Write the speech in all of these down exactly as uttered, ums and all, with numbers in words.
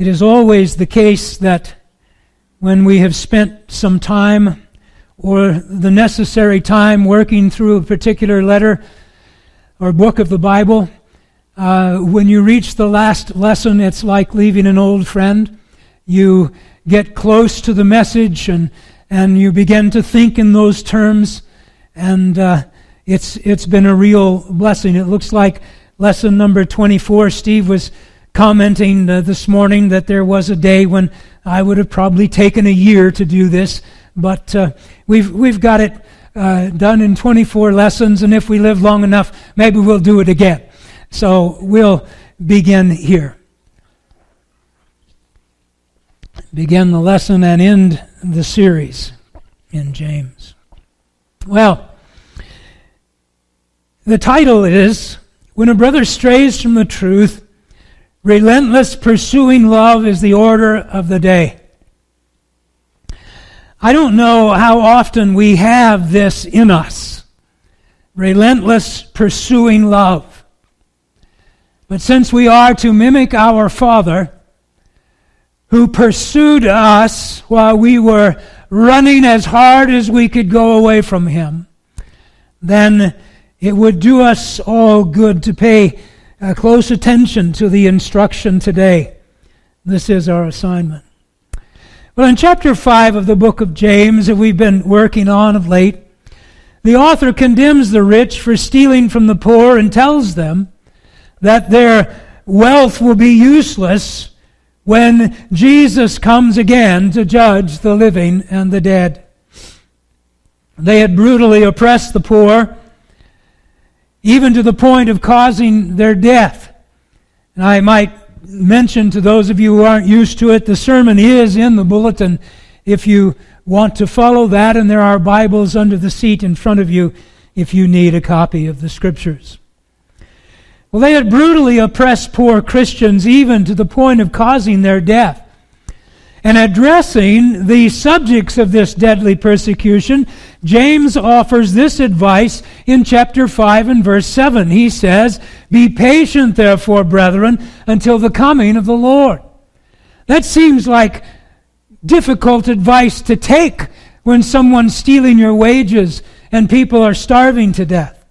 It is always the case that when we have spent some time or the necessary time working through a particular letter or book of the Bible, uh, when you reach the last lesson, it's like leaving an old friend. You get close to the message and, and you begin to think in those terms, and uh, it's it's been a real blessing. It looks like lesson number twenty-four, Steve was commenting uh, this morning that there was a day when I would have probably taken a year to do this, but uh, we've we've got it uh, done in twenty-four lessons, and if we live long enough, maybe we'll do it again. So we'll begin here. Begin the lesson and end the series in James. Well, the title is, When a Brother Strays from the Truth, Relentless Pursuing Love is the Order of the Day. I don't know how often we have this in us, relentless pursuing love. But since we are to mimic our Father, who pursued us while we were running as hard as we could go away from Him, then it would do us all good to pay uh, close attention to the instruction today. This is our assignment. Well, in chapter five of the book of James that we've been working on of late, the author condemns the rich for stealing from the poor and tells them that their wealth will be useless when Jesus comes again to judge the living and the dead. They had brutally oppressed the poor, even to the point of causing their death. And I might mention to those of you who aren't used to it, the sermon is in the bulletin if you want to follow that, and there are Bibles under the seat in front of you if you need a copy of the Scriptures. Well, they had brutally oppressed poor Christians even to the point of causing their death. And addressing the subjects of this deadly persecution, James offers this advice in chapter five and verse seven. He says, "Be patient, therefore, brethren, until the coming of the Lord." That seems like difficult advice to take when someone's stealing your wages and people are starving to death.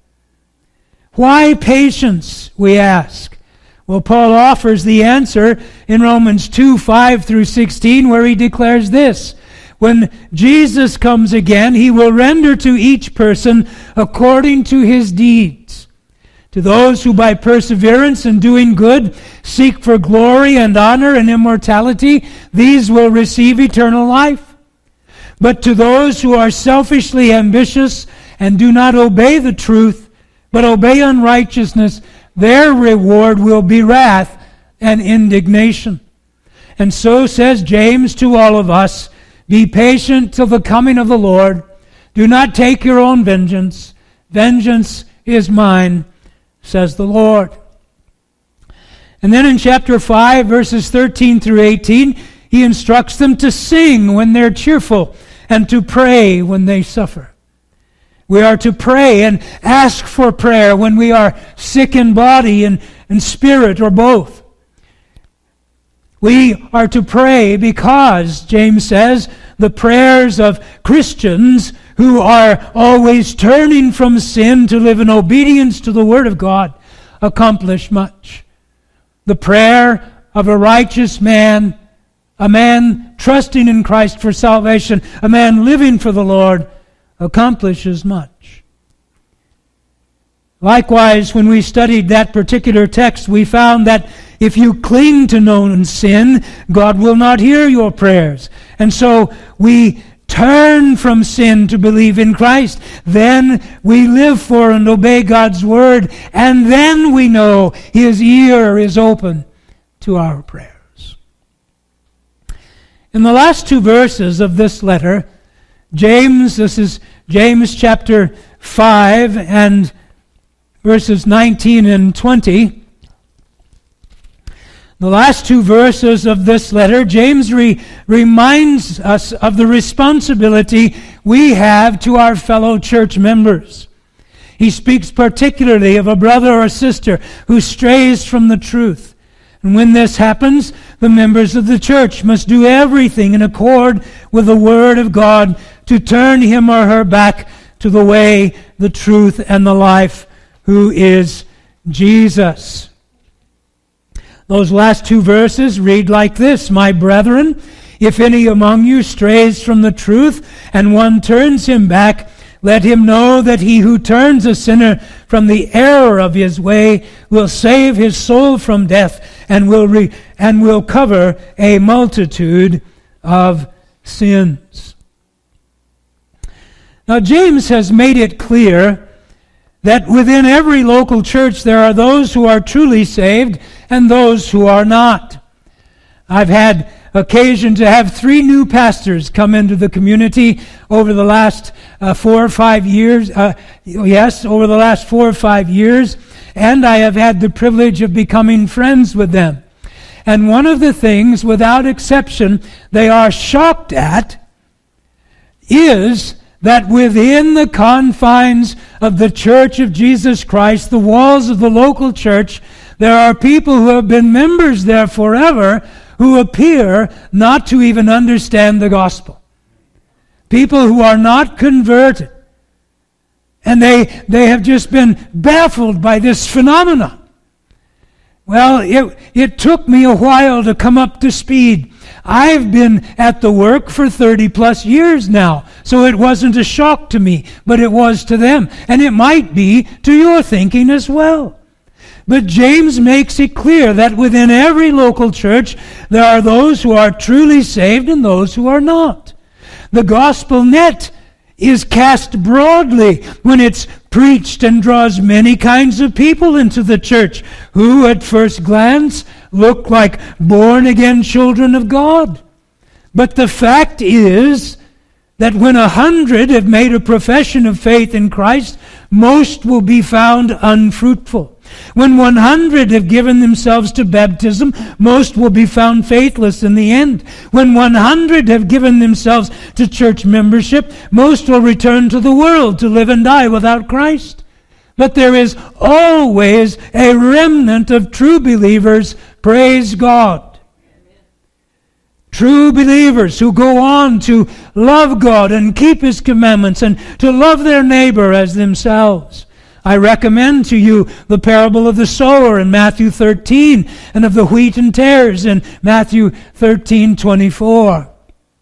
Why patience, we ask? Well, Paul offers the answer in Romans two, five through sixteen, where he declares this: when Jesus comes again, He will render to each person according to his deeds. To those who by perseverance in doing good seek for glory and honor and immortality, these will receive eternal life. But to those who are selfishly ambitious and do not obey the truth, but obey unrighteousness, their reward will be wrath and indignation. And so says James to all of us, be patient till the coming of the Lord. Do not take your own vengeance. Vengeance is mine, says the Lord. And then in chapter five, verses thirteen through eighteen, he instructs them to sing when they're cheerful and to pray when they suffer. We are to pray and ask for prayer when we are sick in body and, and spirit, or both. We are to pray because, James says, the prayers of Christians who are always turning from sin to live in obedience to the Word of God accomplish much. The prayer of a righteous man, a man trusting in Christ for salvation, a man living for the Lord, accomplishes much. Likewise, when we studied that particular text, we found that if you cling to known sin, God will not hear your prayers. And so we turn from sin to believe in Christ. Then we live for and obey God's Word. And then we know His ear is open to our prayers. In the last two verses of this letter, James, this is James chapter five and verses nineteen and twenty. The last two verses of this letter, James re- reminds us of the responsibility we have to our fellow church members. He speaks particularly of a brother or sister who strays from the truth. And when this happens, the members of the church must do everything in accord with the Word of God to turn him or her back to the way, the truth, and the life, who is Jesus. Those last two verses read like this: My brethren, if any among you strays from the truth, and one turns him back, let him know that he who turns a sinner from the error of his way will save his soul from death, and will re- and will cover a multitude of sins. Now, James has made it clear that within every local church there are those who are truly saved and those who are not. I've had occasion to have three new pastors come into the community over the last uh, four or five years. Uh, yes, over the last four or five years, and I have had the privilege of becoming friends with them. And one of the things, without exception, they are shocked at is that within the confines of the Church of Jesus Christ, the walls of the local church, there are people who have been members there forever who appear not to even understand the gospel. People who are not converted. And they, they have just been baffled by this phenomenon. Well, it, it took me a while to come up to speed. I've been at the work for thirty plus years now, so it wasn't a shock to me, but it was to them. And it might be to your thinking as well. But James makes it clear that within every local church, there are those who are truly saved and those who are not. The gospel net is cast broadly when it's preached and draws many kinds of people into the church who at first glance look like born-again children of God. But the fact is that when a hundred have made a profession of faith in Christ, most will be found unfruitful. When one hundred have given themselves to baptism, most will be found faithless in the end. When one hundred have given themselves to church membership, most will return to the world to live and die without Christ. But there is always a remnant of true believers, praise God. True believers who go on to love God and keep His commandments and to love their neighbor as themselves. I recommend to you the parable of the sower in Matthew thirteen and of the wheat and tares in Matthew thirteen twenty-four.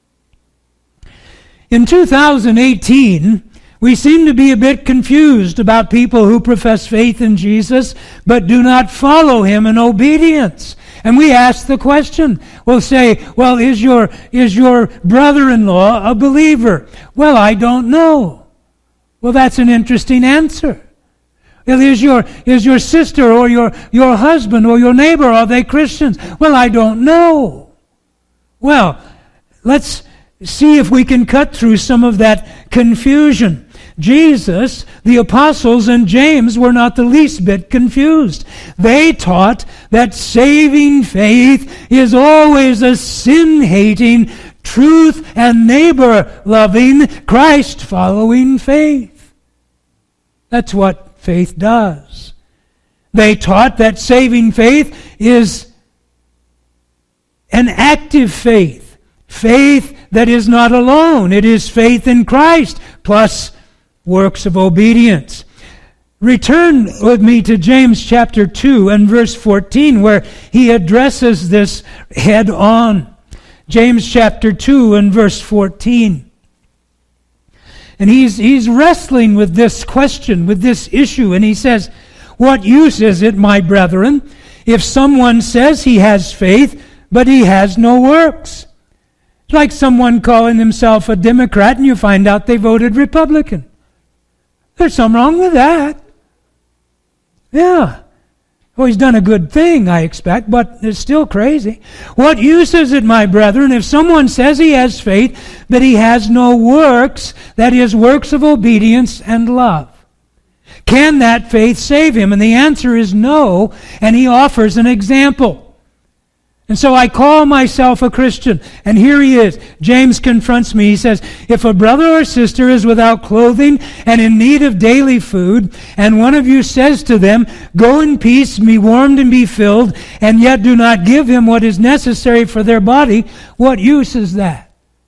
In two thousand eighteen, we seem to be a bit confused about people who profess faith in Jesus but do not follow Him in obedience. And we ask the question, we'll say, well, is your, is your brother-in-law a believer? Well, I don't know. Well, that's an interesting answer. Is your, is your sister or your, your husband or your neighbor, are they Christians? Well, I don't know. Well, let's see if we can cut through some of that confusion. Jesus, the apostles, and James were not the least bit confused. They taught that saving faith is always a sin-hating, truth and neighbor-loving, Christ-following faith. That's what faith does. They taught that saving faith is an active faith. Faith that is not alone. It is faith in Christ plus works of obedience. Return with me to James chapter two and verse fourteen, where he addresses this head on. James chapter two and verse fourteen. And he's, he's wrestling with this question, with this issue, and he says, "What use is it, my brethren, if someone says he has faith, but he has no works?" It's like someone calling himself a Democrat and you find out they voted Republican. There's something wrong with that. Yeah. Well, he's done a good thing, I expect, but it's still crazy. What use is it, my brethren, if someone says he has faith, but he has no works, that is, works of obedience and love? Can that faith save him? And the answer is no, and he offers an example. And so I call myself a Christian. And here he is. James confronts me. He says, if a brother or sister is without clothing and in need of daily food, and one of you says to them, go in peace, be warmed and be filled, and yet do not give him what is necessary for their body, what use is that?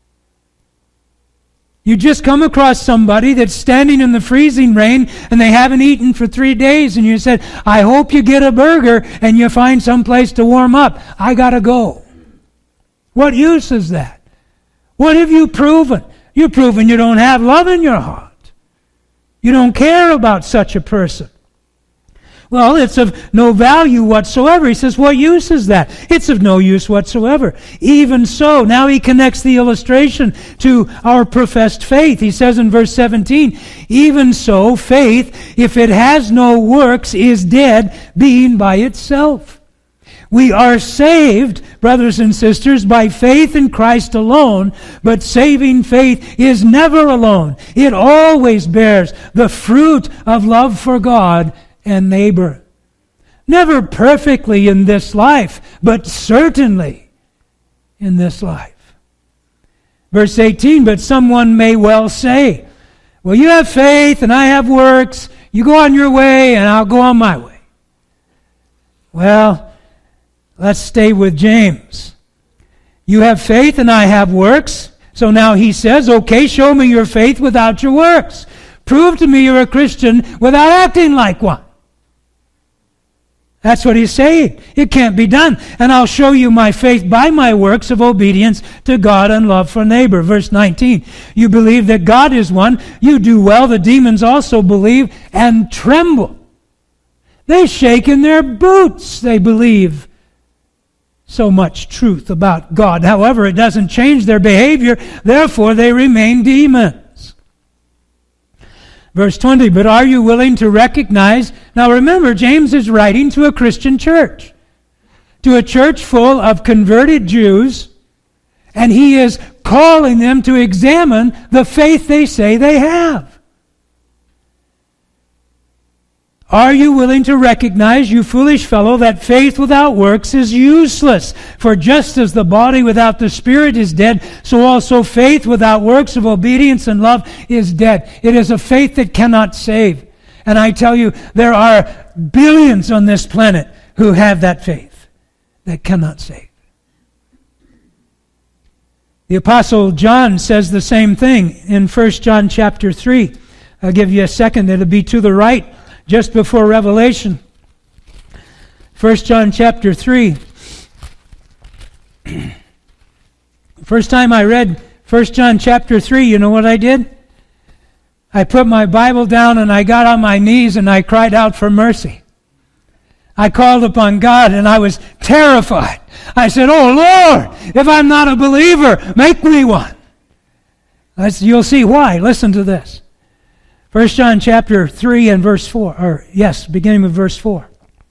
You just come across somebody that's standing in the freezing rain and they haven't eaten for three days and you said, I hope you get a burger and you find some place to warm up. I gotta go. What use is that? What have you proven? You've proven you don't have love in your heart. You don't care about such a person. Well, it's of no value whatsoever. He says, what use is that? It's of no use whatsoever. Even so, now he connects the illustration to our professed faith. He says in verse seventeen, even so, faith, if it has no works, is dead, being by itself. We are saved, brothers and sisters, by faith in Christ alone, but saving faith is never alone. It always bears the fruit of love for God and neighbor. Never perfectly in this life, but certainly in this life. Verse eighteen, but someone may well say, well, you have faith and I have works. You go on your way and I'll go on my way. Well, let's stay with James. You have faith and I have works. So now he says, okay, show me your faith without your works. Prove to me you're a Christian without acting like one. That's what he's saying. It can't be done. And I'll show you my faith by my works of obedience to God and love for neighbor. Verse nineteen, you believe that God is one. You do well. The demons also believe and tremble. They shake in their boots. They believe so much truth about God. However, it doesn't change their behavior. Therefore, they remain demons. Verse twenty, but are you willing to recognize... Now remember, James is writing to a Christian church, to a church full of converted Jews, and he is calling them to examine the faith they say they have. Are you willing to recognize, you foolish fellow, that faith without works is useless? For just as the body without the spirit is dead, so also faith without works of obedience and love is dead. It is a faith that cannot save. And I tell you, there are billions on this planet who have that faith that cannot save. The Apostle John says the same thing in First John chapter three. I'll give you a second. It'll be to the right, just before Revelation. First John chapter three. First time I read First John chapter three, you know what I did? I put my Bible down and I got on my knees and I cried out for mercy. I called upon God and I was terrified. I said, oh Lord, if I'm not a believer, make me one. That's, you'll see why. Listen to this. First John chapter three and verse four, or yes, beginning with verse four.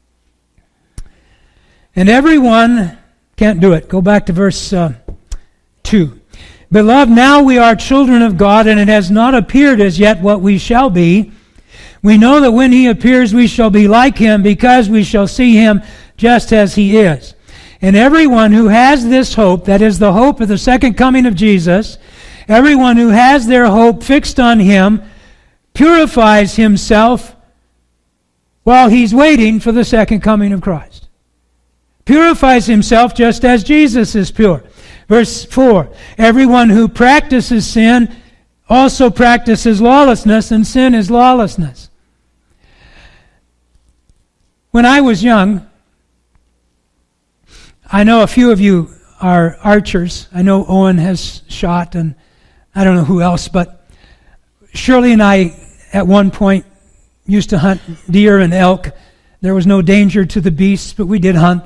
And everyone, can't do it, go back to verse uh, two. Beloved, now we are children of God, and it has not appeared as yet what we shall be. We know that when he appears we shall be like him, because we shall see him just as he is. And everyone who has this hope, that is the hope of the second coming of Jesus, everyone who has their hope fixed on him, purifies himself while he's waiting for the second coming of Christ. Purifies himself just as Jesus is pure. Verse four, everyone who practices sin also practices lawlessness, and sin is lawlessness. When I was young, I know a few of you are archers. I know Owen has shot, and I don't know who else, but Shirley and I, at one point, used to hunt deer and elk. There was no danger to the beasts, but we did hunt.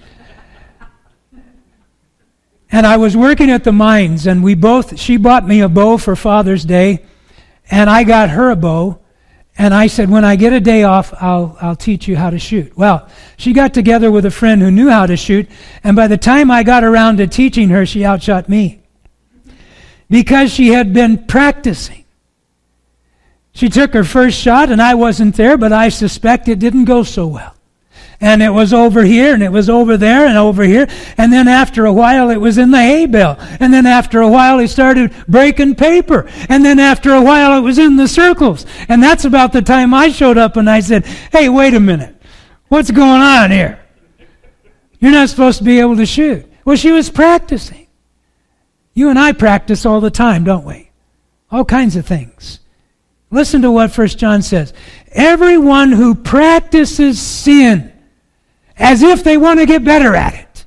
And I was working at the mines, and we both, she bought me a bow for Father's Day, and I got her a bow, and I said, when I get a day off, I'll I'll teach you how to shoot. Well, she got together with a friend who knew how to shoot, and by the time I got around to teaching her, she outshot me. Because she had been practicing. She took her first shot, and I wasn't there, but I suspect it didn't go so well. And it was over here, and it was over there, and over here. And then after a while, it was in the hay bale. And then after a while, he started breaking paper. And then after a while, it was in the circles. And that's about the time I showed up, and I said, hey, wait a minute. What's going on here? You're not supposed to be able to shoot. Well, she was practicing. You and I practice all the time, don't we? All kinds of things. Listen to what First John says. Everyone who practices sin as if they want to get better at it.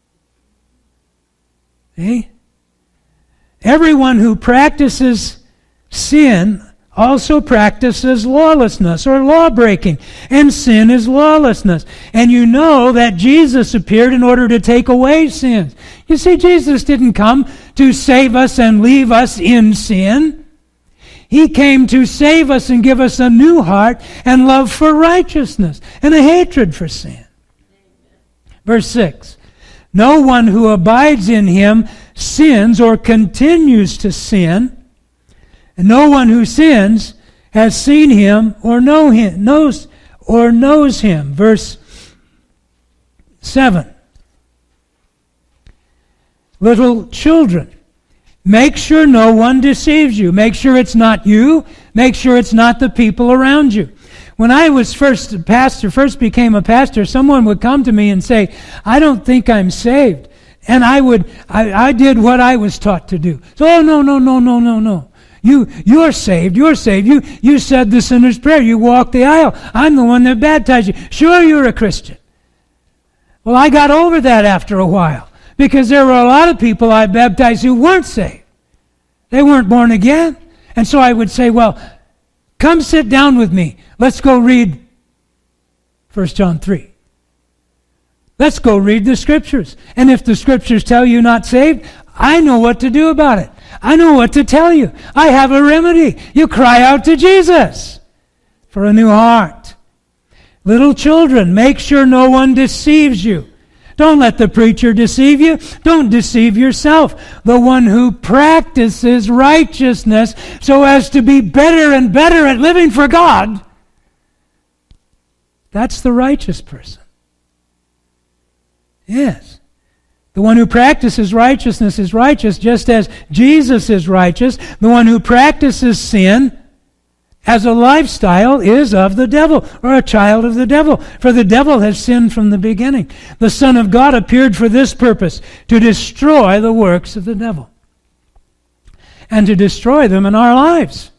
See? Everyone who practices sin also practices lawlessness or law-breaking. And sin is lawlessness. And you know that Jesus appeared in order to take away sins. You see, Jesus didn't come to save us and leave us in sin. He came to save us and give us a new heart and love for righteousness and a hatred for sin. Verse six, no one who abides in him sins or continues to sin, and no one who sins has seen him or know him, knows or knows him. Verse seven. Little children, make sure no one deceives you. Make sure it's not you. Make sure it's not the people around you. When I was first a pastor, first became a pastor, someone would come to me and say, I don't think I'm saved. And I would, I, I did what I was taught to do. So, oh, no, no, no, no, no, no. You, you're saved, you're saved. You, you said the sinner's prayer. You walked the aisle. I'm the one that baptized you. Sure, you're a Christian. Well, I got over that after a while because there were a lot of people I baptized who weren't saved. They weren't born again. And so I would say, well, come sit down with me. Let's go read First John three. Let's go read the Scriptures. And if the Scriptures tell you not saved, I know what to do about it. I know what to tell you. I have a remedy. You cry out to Jesus for a new heart. Little children, make sure no one deceives you. Don't let the preacher deceive you. Don't deceive yourself. The one who practices righteousness so as to be better and better at living for God, that's the righteous person. Yes. The one who practices righteousness is righteous just as Jesus is righteous. The one who practices sin as a lifestyle is of the devil, or a child of the devil. For the devil has sinned from the beginning. The Son of God appeared for this purpose, to destroy the works of the devil. And to destroy them in our lives.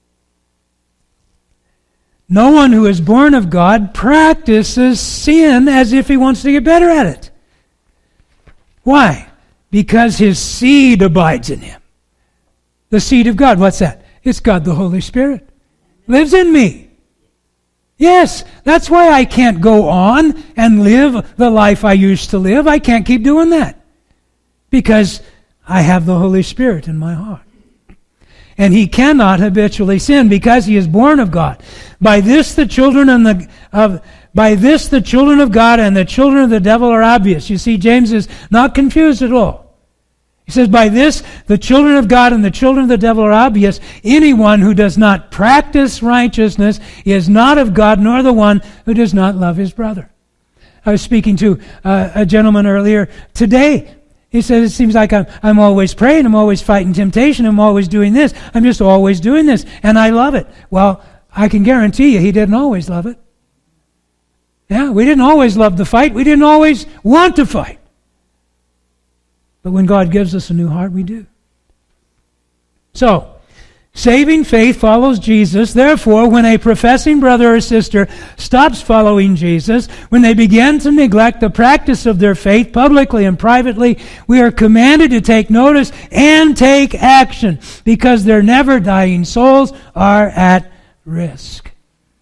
No one who is born of God practices sin as if he wants to get better at it. Why? Because his seed abides in him. The seed of God, what's that? It's God the Holy Spirit. Lives in me. Yes, that's why I can't go on and live the life I used to live. I can't keep doing that. Because I have the Holy Spirit in my heart. And he cannot habitually sin because he is born of God. By this the children and the of by this the children of God and the children of the devil are obvious. You see, James is not confused at all. He says, by this the children of God and the children of the devil are obvious. Anyone who does not practice righteousness is not of God, nor the one who does not love his brother. I was speaking to uh, a gentleman earlier today. He said, it seems like I'm, I'm always praying, I'm always fighting temptation, I'm always doing this, I'm just always doing this, and I love it. Well, I can guarantee you he didn't always love it. Yeah, we didn't always love the fight, we didn't always want to fight. But when God gives us a new heart, we do. So, saving faith follows Jesus. Therefore, when a professing brother or sister stops following Jesus, when they begin to neglect the practice of their faith publicly and privately, we are commanded to take notice and take action because their never-dying souls are at risk.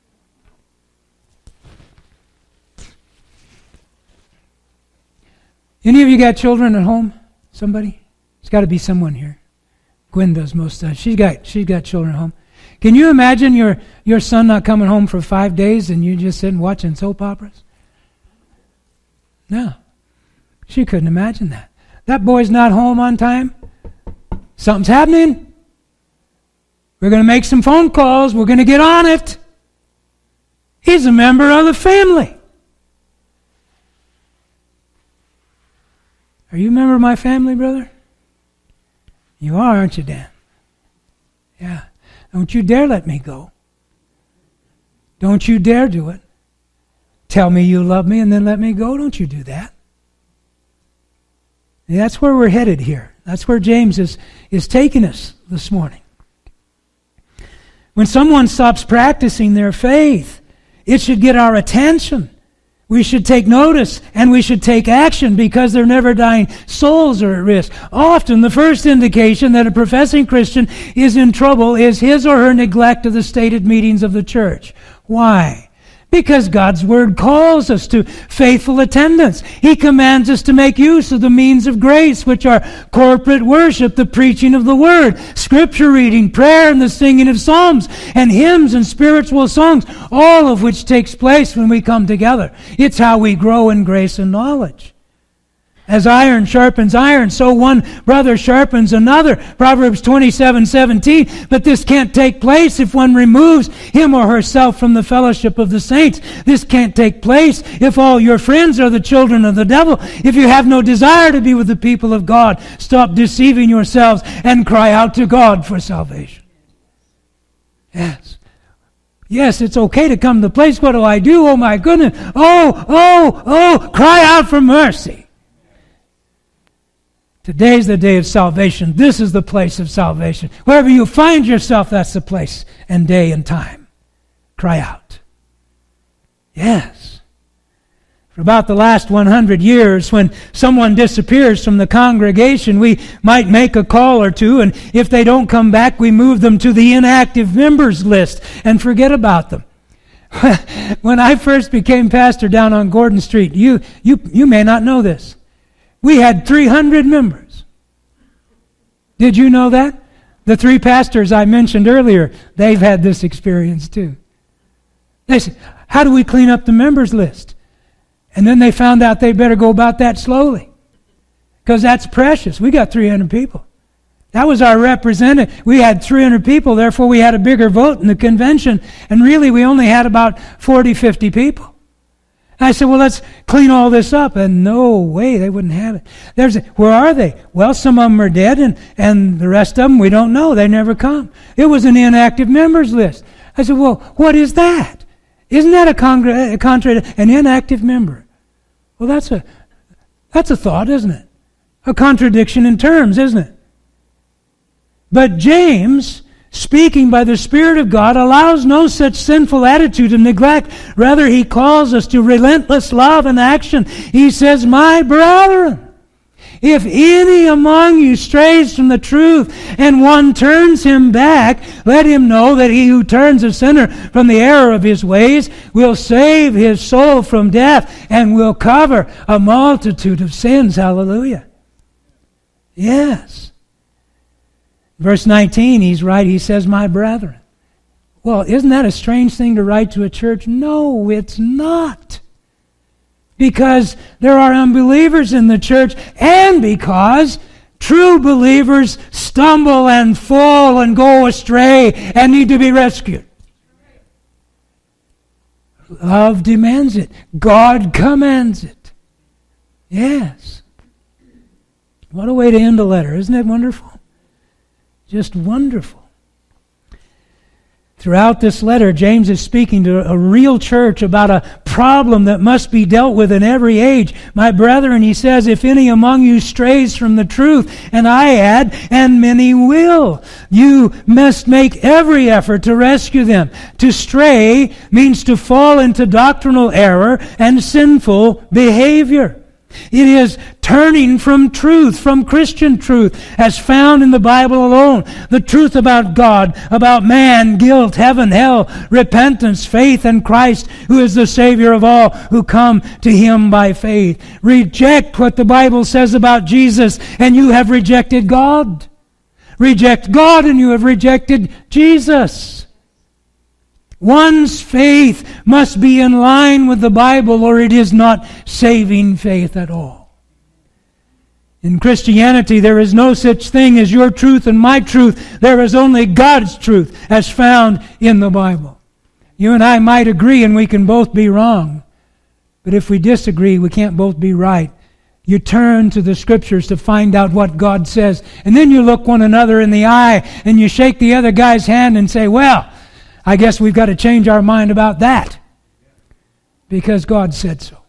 Any of you got children at home? Somebody? There's got to be someone here. Gwen does most of that. She's got she's got children at home. Can you imagine your, your son not coming home for five days and you just sitting watching soap operas? No. She couldn't imagine that. That boy's not home on time. Something's happening. We're going to make some phone calls. We're going to get on it. He's a member of the family. Are you a member of my family, brother? You are, aren't you, Dan? Yeah. Don't you dare let me go. Don't you dare do it. Tell me you love me and then let me go. Don't you do that. And that's where we're headed here. That's where James is, is taking us this morning. When someone stops practicing their faith, it should get our attention. We should take notice and we should take action because their never dying souls are at risk. Often the first indication that a professing Christian is in trouble is his or her neglect of the stated meetings of the church. Why? Because God's Word calls us to faithful attendance. He commands us to make use of the means of grace, which are corporate worship, the preaching of the Word, Scripture reading, prayer, and the singing of psalms, and hymns and spiritual songs, all of which takes place when we come together. It's how we grow in grace and knowledge. As iron sharpens iron, so one brother sharpens another. Proverbs twenty-seven seventeen. But this can't take place if one removes him or herself from the fellowship of the saints. This can't take place if all your friends are the children of the devil. If you have no desire to be with the people of God, stop deceiving yourselves and cry out to God for salvation. Yes. Yes, it's okay to come to the place. What do I do? Oh my goodness. Oh, oh, oh, cry out for mercy. Today's the day of salvation. This is the place of salvation. Wherever you find yourself, that's the place and day and time. Cry out. Yes. For about the last one hundred years, when someone disappears from the congregation, we might make a call or two, and if they don't come back, we move them to the inactive members list and forget about them. When I first became pastor down on Gordon Street, you, you, you may not know this. We had three hundred members. Did you know that? The three pastors I mentioned earlier, they've had this experience too. They said, how do we clean up the members list? And then they found out they better go about that slowly. Because that's precious. We got three hundred people. That was our representative. We had three hundred people, therefore we had a bigger vote in the convention. And really we only had about forty, fifty people. I said, well, let's clean all this up. And no way, they wouldn't have it. There's a, where are they? Well, some of them are dead, and, and the rest of them, we don't know. They never come. It was an inactive members list. I said, well, what is that? Isn't that a, congr- a contrary to an inactive member? Well, that's a, that's a thought, isn't it? A contradiction in terms, isn't it? But James, speaking by the Spirit of God, allows no such sinful attitude of neglect. Rather, he calls us to relentless love and action. He says, my brethren, if any among you strays from the truth and one turns him back, let him know that he who turns a sinner from the error of his ways will save his soul from death and will cover a multitude of sins. Hallelujah. Yes. Verse nineteen, he's right, he says, my brethren. Well, isn't that a strange thing to write to a church? No, it's not. Because there are unbelievers in the church, and because true believers stumble and fall and go astray and need to be rescued. Love demands it. God commands it. Yes. What a way to end a letter. Isn't it wonderful? Just wonderful. Throughout this letter, James is speaking to a real church about a problem that must be dealt with in every age. My brethren, he says, if any among you strays from the truth, and I add, and many will, you must make every effort to rescue them. To stray means to fall into doctrinal error and sinful behavior. It is turning from truth, from Christian truth, as found in the Bible alone. The truth about God, about man, guilt, heaven, hell, repentance, faith in Christ, who is the Savior of all who come to Him by faith. Reject what the Bible says about Jesus, and you have rejected God. Reject God, and you have rejected Jesus. One's faith must be in line with the Bible, or it is not saving faith at all. In Christianity, there is no such thing as your truth and my truth. There is only God's truth as found in the Bible. You and I might agree and we can both be wrong. But if we disagree, we can't both be right. You turn to the Scriptures to find out what God says. And then you look one another in the eye and you shake the other guy's hand and say, well, I guess we've got to change our mind about that. Because God said so.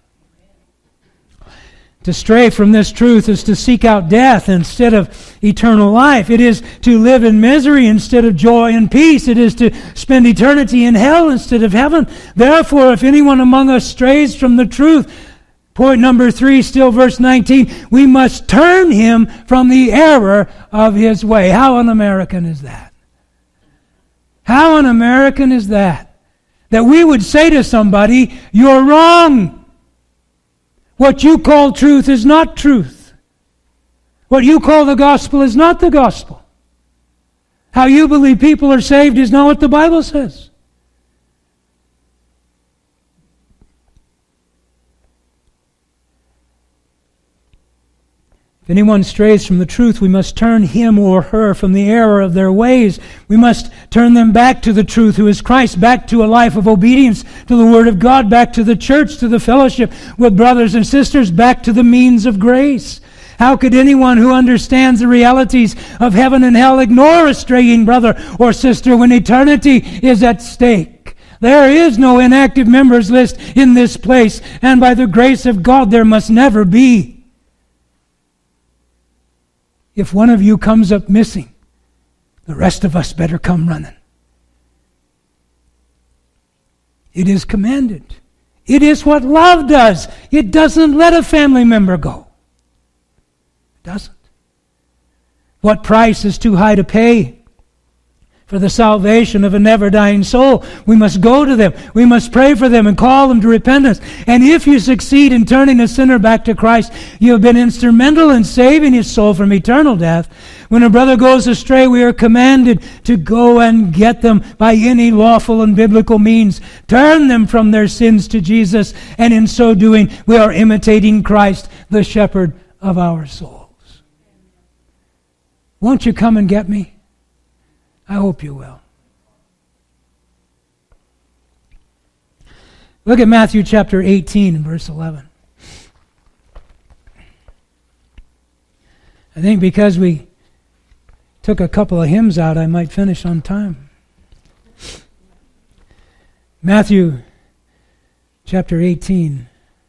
To stray from this truth is to seek out death instead of eternal life. It is to live in misery instead of joy and peace. It is to spend eternity in hell instead of heaven. Therefore, if anyone among us strays from the truth, point number three, still verse nineteen, we must turn him from the error of his way. How un-American is that? How un-American is that? That we would say to somebody, you're wrong. What you call truth is not truth. What you call the gospel is not the gospel. How you believe people are saved is not what the Bible says. If anyone strays from the truth, we must turn him or her from the error of their ways. We must turn them back to the truth, who is Christ, back to a life of obedience to the Word of God, back to the church, to the fellowship with brothers and sisters, back to the means of grace. How could anyone who understands the realities of heaven and hell ignore a straying brother or sister when eternity is at stake? There is no inactive members list in this place, and by the grace of God there must never be. If one of you comes up missing, the rest of us better come running. It is commanded. It is what love does. It doesn't let a family member go. It doesn't. What price is too high to pay for the salvation of a never-dying soul? We must go to them. We must pray for them and call them to repentance. And if you succeed in turning a sinner back to Christ, you have been instrumental in saving his soul from eternal death. When a brother goes astray, we are commanded to go and get them by any lawful and biblical means. Turn them from their sins to Jesus, and in so doing, we are imitating Christ, the shepherd of our souls. Won't you come and get me? I hope you will. Look at Matthew chapter eighteen and verse eleven. I think because we took a couple of hymns out, I might finish on time. Matthew chapter eighteen.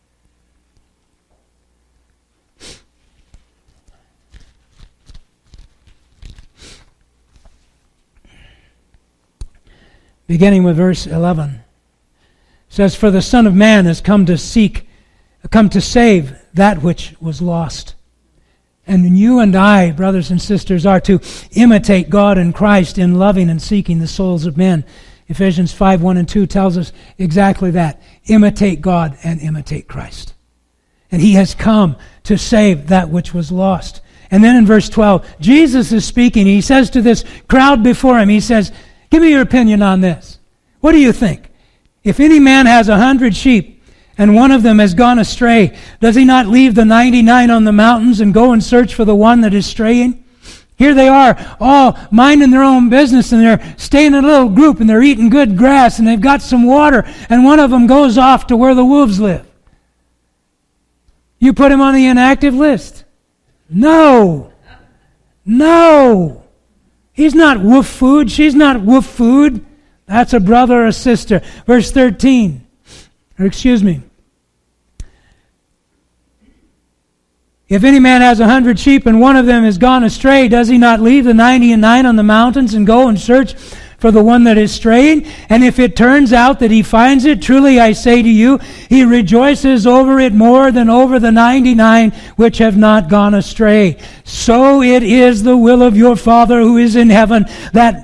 Beginning with verse eleven. It says, for the Son of Man has come to seek, come to save that which was lost. And you and I, brothers and sisters, are to imitate God and Christ in loving and seeking the souls of men. Ephesians five, one and two tells us exactly that. Imitate God and imitate Christ. And He has come to save that which was lost. And then in verse twelve, Jesus is speaking. He says to this crowd before Him, He says, give me your opinion on this. What do you think? If any man has a hundred sheep and one of them has gone astray, does he not leave the ninety-nine on the mountains and go and search for the one that is straying? Here they are, all minding their own business, and they're staying in a little group, and they're eating good grass, and they've got some water, and one of them goes off to where the wolves live. You put him on the inactive list? No. No. He's not wolf food. She's not wolf food. That's a brother or a sister. Verse thirteen. Or excuse me. If any man has a hundred sheep and one of them has gone astray, does he not leave the ninety and nine on the mountains and go and search for the one that is straying? And if it turns out that he finds it, truly I say to you, he rejoices over it more than over the ninety-nine which have not gone astray. So it is the will of your Father who is in heaven that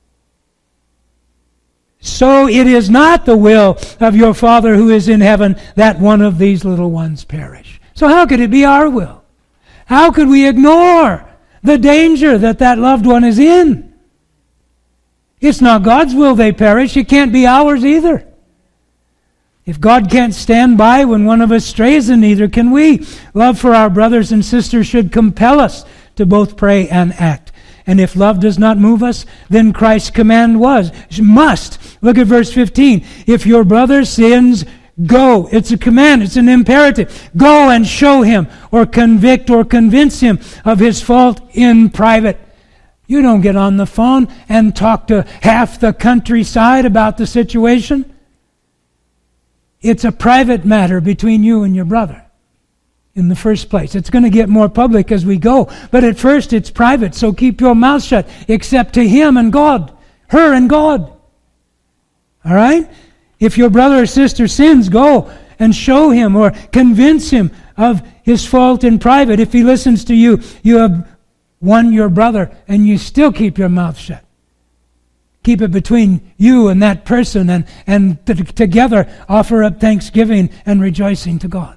So it is not the will of your Father who is in heaven that one of these little ones perish. So how could it be our will? How could we ignore the danger that that loved one is in? It's not God's will they perish. It can't be ours either. If God can't stand by when one of us strays, then neither can we. Love for our brothers and sisters should compel us to both pray and act. And if love does not move us, then Christ's command was, must. Look at verse fifteen. If your brother sins, Go. It's a command. It's an imperative. Go and show him or convict or convince him of his fault in private. You don't get on the phone and talk to half the countryside about the situation. It's a private matter between you and your brother in the first place. It's going to get more public as we go, but at first it's private, so keep your mouth shut except to him and God, her and God. All right? If your brother or sister sins, go and show him or convince him of his fault in private. If he listens to you, you have won your brother and you still keep your mouth shut. Keep it between you and that person, and, and t- together offer up thanksgiving and rejoicing to God.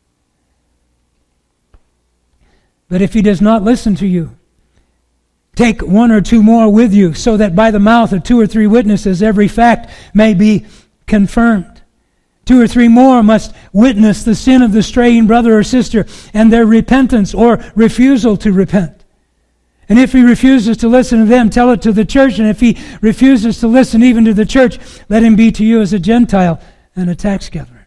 But if he does not listen to you, take one or two more with you, so that by the mouth of two or three witnesses every fact may be confirmed. Two or three more must witness the sin of the straying brother or sister and their repentance or refusal to repent. And if he refuses to listen to them, tell it to the church. And if he refuses to listen even to the church, let him be to you as a Gentile and a tax gatherer.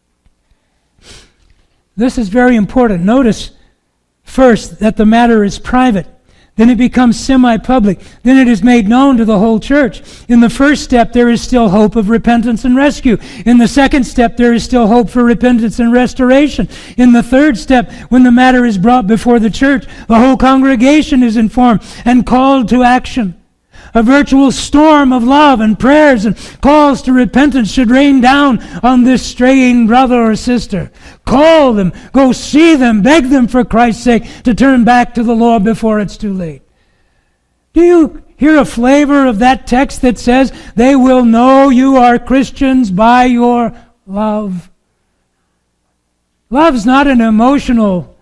This is very important. Notice first that the matter is private. Then it becomes semi-public. Then it is made known to the whole church. In the first step, there is still hope of repentance and rescue. In the second step, there is still hope for repentance and restoration. In the third step, when the matter is brought before the church, the whole congregation is informed and called to action. A virtual storm of love and prayers and calls to repentance should rain down on this straying brother or sister. Call them, go see them, beg them for Christ's sake to turn back to the Lord before it's too late. Do you hear a flavor of that text that says, they will know you are Christians by your love? Love's not an emotional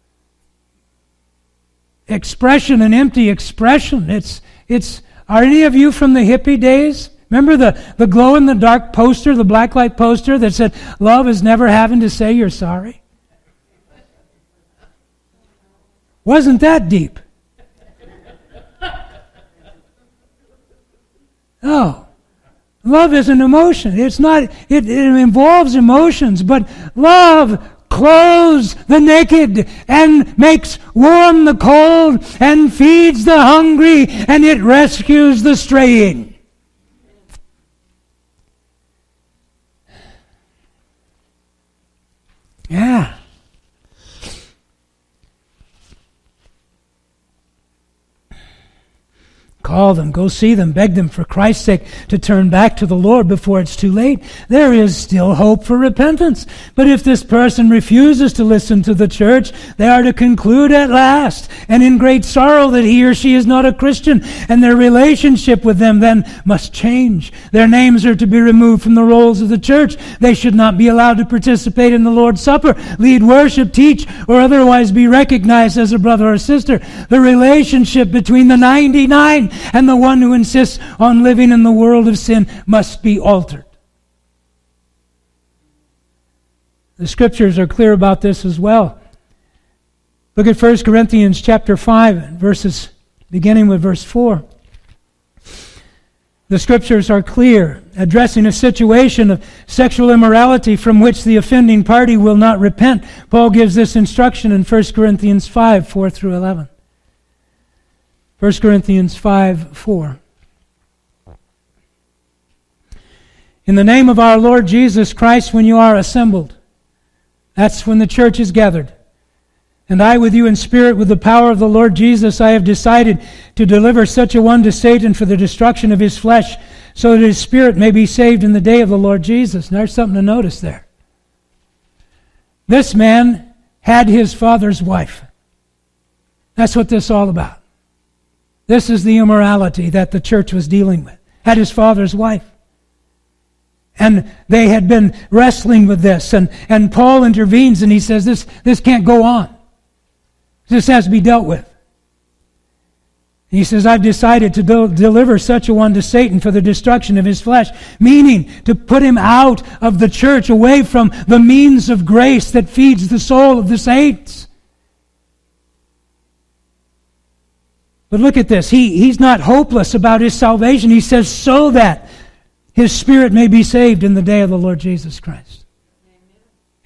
expression, an empty expression. It's, it's, Are any of you from the hippie days? Remember the, the glow-in-the-dark poster, the blacklight poster that said, love is never having to say you're sorry? Wasn't that deep? No. Love is an emotion. It's not, it, it involves emotions, but love clothes the naked and makes warm the cold and feeds the hungry, and it rescues the straying. Yeah. Call them, go see them, beg them for Christ's sake to turn back to the Lord before it's too late. There is still hope for repentance. But if this person refuses to listen to the church, they are to conclude at last and in great sorrow that he or she is not a Christian, and their relationship with them then must change. Their names are to be removed from the rolls of the church. They should not be allowed to participate in the Lord's Supper, lead worship, teach, or otherwise be recognized as a brother or sister. The relationship between the ninety-nine and the one who insists on living in the world of sin must be altered. The scriptures are clear about this as well. Look at First Corinthians chapter five, verses beginning with verse four. The scriptures are clear, addressing a situation of sexual immorality from which the offending party will not repent. Paul gives this instruction in First Corinthians five, four through eleven. First Corinthians five, four. In the name of our Lord Jesus Christ, when you are assembled, that's when the church is gathered, and I with you in spirit with the power of the Lord Jesus, I have decided to deliver such a one to Satan for the destruction of his flesh, so that his spirit may be saved in the day of the Lord Jesus. And there's something to notice there. This man had his father's wife. That's what this is all about. This is the immorality that the church was dealing with. Had his father's wife. And they had been wrestling with this. And, and Paul intervenes and he says, this, this can't go on. This has to be dealt with. And he says, I've decided to do, deliver such a one to Satan for the destruction of his flesh. Meaning, to put him out of the church, away from the means of grace that feeds the soul of the saints. But look at this. He, he's not hopeless about his salvation. He says, so that his spirit may be saved in the day of the Lord Jesus Christ.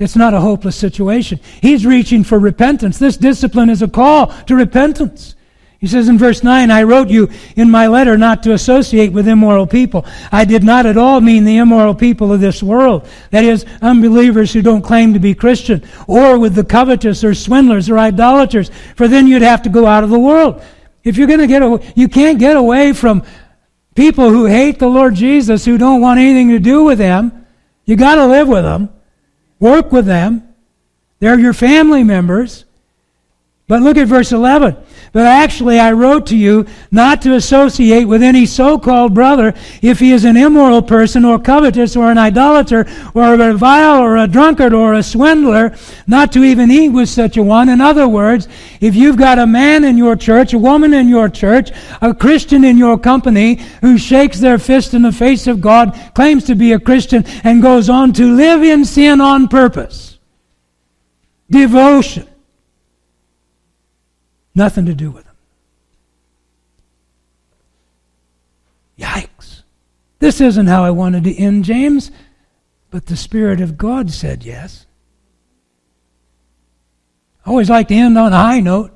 It's not a hopeless situation. He's reaching for repentance. This discipline is a call to repentance. He says in verse nine, I wrote you in my letter not to associate with immoral people. I did not at all mean the immoral people of this world. That is, unbelievers who don't claim to be Christian, or with the covetous or swindlers or idolaters, for then you'd have to go out of the world. If you're going to get away, you can't get away from people who hate the Lord Jesus, who don't want anything to do with Him. You got to live with them, work with them. They're your family members. But look at verse eleven. But actually I wrote to you not to associate with any so-called brother if he is an immoral person or covetous or an idolater or a revile or a drunkard or a swindler, not to even eat with such a one. In other words, if you've got a man in your church, a woman in your church, a Christian in your company who shakes their fist in the face of God, claims to be a Christian, and goes on to live in sin on purpose, devotion, nothing to do with them. Yikes. This isn't how I wanted to end, James, but the Spirit of God said yes. I always like to end on a high note.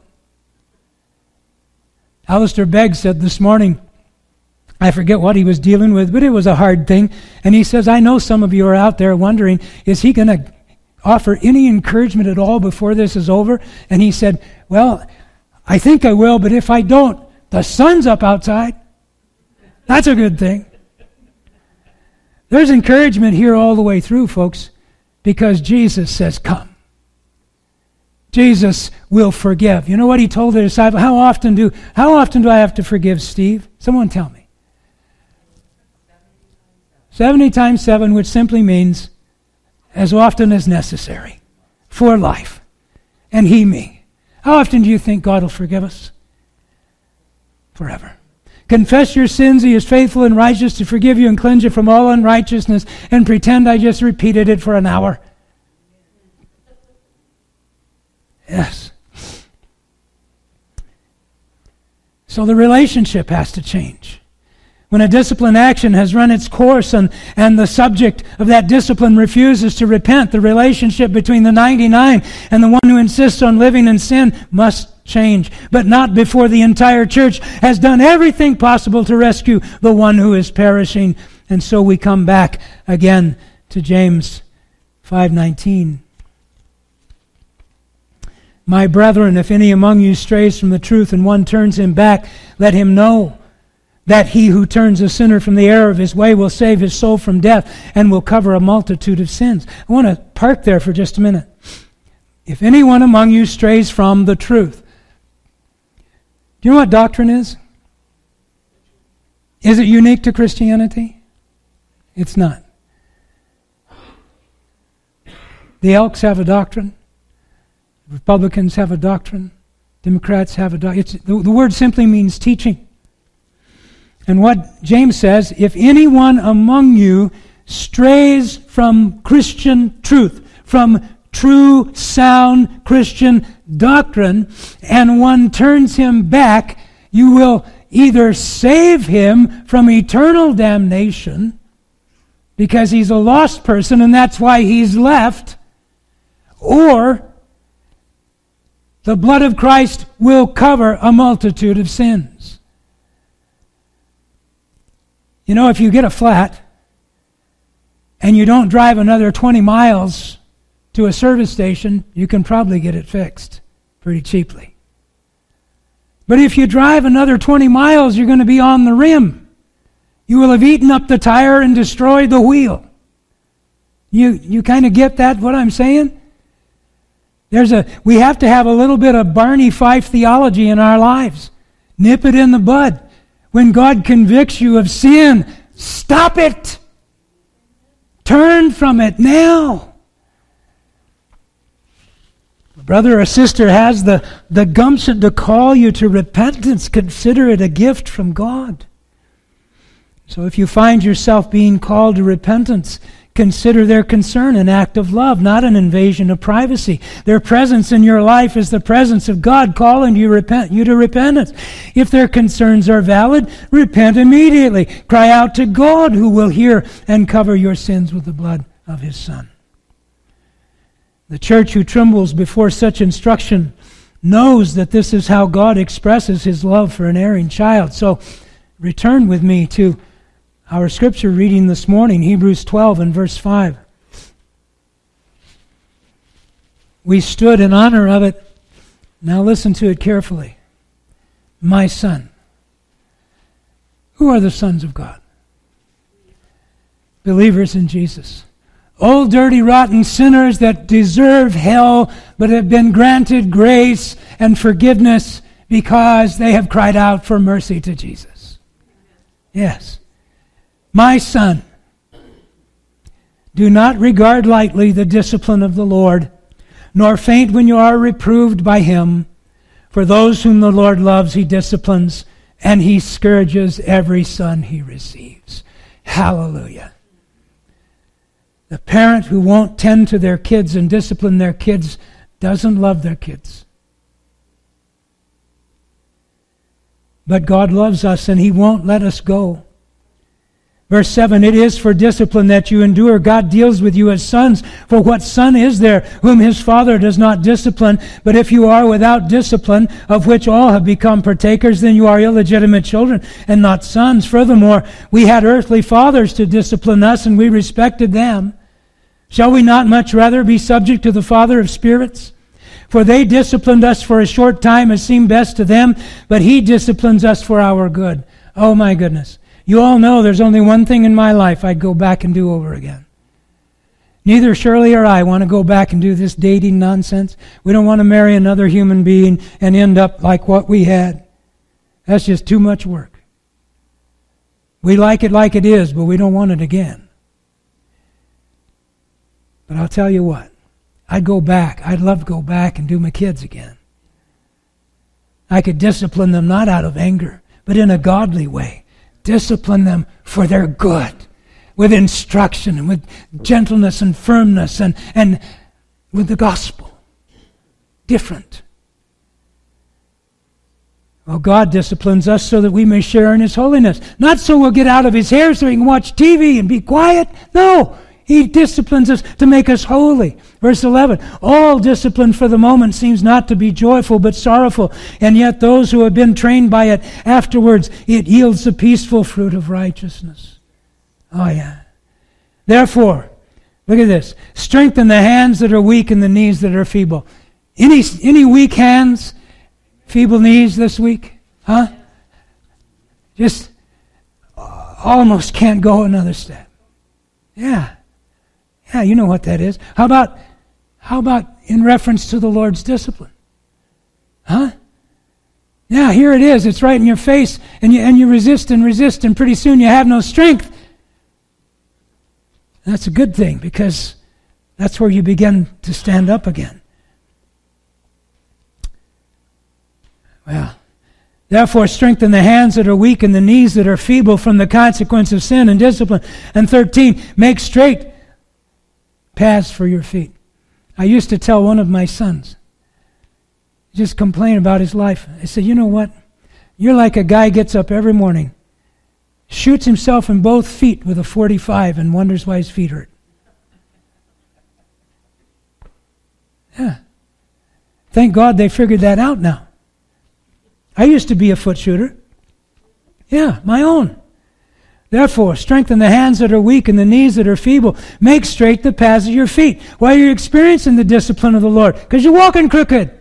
Alistair Begg said this morning, I forget what he was dealing with, but it was a hard thing. And he says, I know some of you are out there wondering, is he going to offer any encouragement at all before this is over? And he said, well, I think I will, but if I don't, the sun's up outside. That's a good thing. There's encouragement here all the way through, folks, because Jesus says, come. Jesus will forgive. You know what he told the disciples? How often do, how often do I have to forgive, Steve? Someone tell me. seventy times seven, which simply means as often as necessary for life. And he me. How often do you think God will forgive us? Forever. Confess your sins. He is faithful and righteous to forgive you and cleanse you from all unrighteousness, and pretend I just repeated it for an hour. Yes. So the relationship has to change. When a discipline action has run its course and, and the subject of that discipline refuses to repent, the relationship between the ninety-nine and the one who insists on living in sin must change. But not before the entire church has done everything possible to rescue the one who is perishing. And so we come back again to James five nineteen. My brethren, if any among you strays from the truth and one turns him back, let him know that he who turns a sinner from the error of his way will save his soul from death and will cover a multitude of sins. I want to park there for just a minute. If anyone among you strays from the truth. Do you know what doctrine is? Is it unique to Christianity? It's not. The Elks have a doctrine. Republicans have a doctrine. Democrats have a doctrine. The, the word simply means teaching. And what James says, if anyone among you strays from Christian truth, from true, sound Christian doctrine, and one turns him back, you will either save him from eternal damnation, because he's a lost person and that's why he's left, or the blood of Christ will cover a multitude of sins. You know, if you get a flat and you don't drive another twenty miles to a service station, you can probably get it fixed pretty cheaply. But if you drive another twenty miles, you're going to be on the rim. You will have eaten up the tire and destroyed the wheel. You you kind of get that, what I'm saying? There's a we have to have a little bit of Barney Fife theology in our lives. Nip it in the bud. When God convicts you of sin, stop it. Turn from it now. A brother or sister has the, the gumption to call you to repentance. Consider it a gift from God. So if you find yourself being called to repentance, consider their concern an act of love, not an invasion of privacy. Their presence in your life is the presence of God calling you, repent, you to repentance. If their concerns are valid, repent immediately. Cry out to God, who will hear and cover your sins with the blood of His Son. The church who trembles before such instruction knows that this is how God expresses his love for an erring child. So return with me to our scripture reading this morning, Hebrews twelve and verse five. We stood in honor of it. Now listen to it carefully. My son. Who are the sons of God? Believers in Jesus. Old, dirty, rotten sinners that deserve hell but have been granted grace and forgiveness because they have cried out for mercy to Jesus. Yes. My son, do not regard lightly the discipline of the Lord, nor faint when you are reproved by him. For those whom the Lord loves, he disciplines, and he scourges every son he receives. Hallelujah. The parent who won't tend to their kids and discipline their kids doesn't love their kids. But God loves us, and he won't let us go. Verse seven, it is for discipline that you endure. God deals with you as sons. For what son is there whom his father does not discipline? But if you are without discipline, of which all have become partakers, then you are illegitimate children and not sons. Furthermore, we had earthly fathers to discipline us, and we respected them. Shall we not much rather be subject to the Father of spirits? For they disciplined us for a short time as seemed best to them, but he disciplines us for our good. Oh my goodness. You all know there's only one thing in my life I'd go back and do over again. Neither Shirley or I want to go back and do this dating nonsense. We don't want to marry another human being and end up like what we had. That's just too much work. We like it like it is, but we don't want it again. But I'll tell you what, I'd go back. I'd love to go back and do my kids again. I could discipline them not out of anger, but in a godly way. Discipline them for their good, with instruction and with gentleness and firmness and, and with the gospel. Different. Well, God disciplines us so that we may share in his holiness. Not so we'll get out of his hair so he can watch T V and be quiet. No, he disciplines us to make us holy. Verse eleven, all discipline for the moment seems not to be joyful but sorrowful, and yet those who have been trained by it afterwards, it yields the peaceful fruit of righteousness. Oh yeah. Therefore, look at this, strengthen the hands that are weak and the knees that are feeble. Any, any weak hands, feeble knees this week? Huh? Just almost can't go another step. Yeah. Yeah, you know what that is. How about how about in reference to the Lord's discipline? Huh? Yeah, here it is. It's right in your face, and you and you resist and resist, and pretty soon you have no strength. That's a good thing, because that's where you begin to stand up again. Well, therefore strengthen the hands that are weak and the knees that are feeble from the consequence of sin and discipline. And thirteen, make straight paths for your feet. I used to tell one of my sons, just complain about his life. I said, you know what? You're like a guy gets up every morning, shoots himself in both feet with a forty-five and wonders why his feet hurt. Yeah. Thank God they figured that out now. I used to be a foot shooter. Yeah, my own. Therefore, strengthen the hands that are weak and the knees that are feeble. Make straight the paths of your feet while you're experiencing the discipline of the Lord, because you're walking crooked.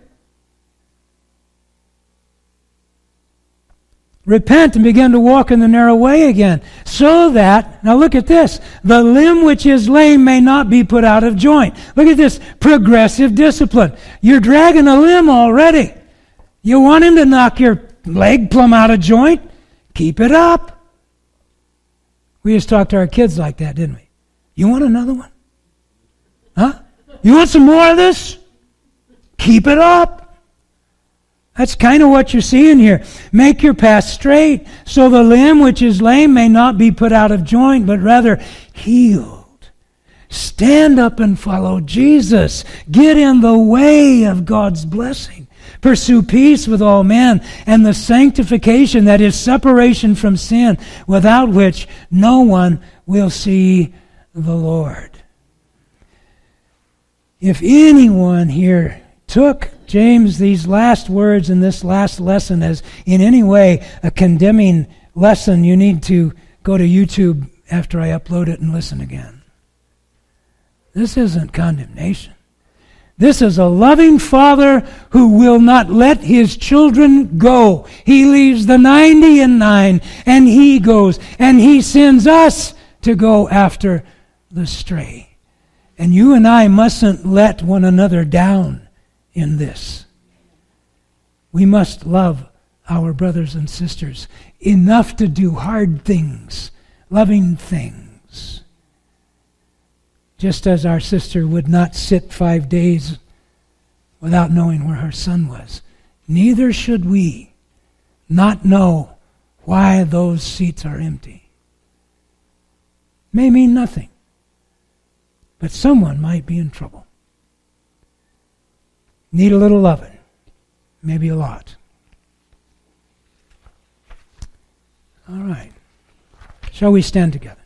Repent and begin to walk in the narrow way again, so that, now look at this, the limb which is lame may not be put out of joint. Look at this, progressive discipline. You're dragging a limb already. You want him to knock your leg plumb out of joint? Keep it up. We used to talk to our kids like that, didn't we? You want another one? Huh? You want some more of this? Keep it up. That's kind of what you're seeing here. Make your path straight, so the limb which is lame may not be put out of joint, but rather healed. Stand up and follow Jesus. Get in the way of God's blessing. Pursue peace with all men and the sanctification that is separation from sin, without which no one will see the Lord. If anyone here took James, these last words in this last lesson, as in any way a condemning lesson, you need to go to YouTube after I upload it and listen again. This isn't condemnation. This is a loving Father who will not let his children go. He leaves the ninety and nine, and he goes, and he sends us to go after the stray. And you and I mustn't let one another down in this. We must love our brothers and sisters enough to do hard things, loving things. Just as our sister would not sit five days without knowing where her son was, neither should we not know why those seats are empty. May mean nothing, but someone might be in trouble. Need a little loving, maybe a lot. All right. Shall we stand together?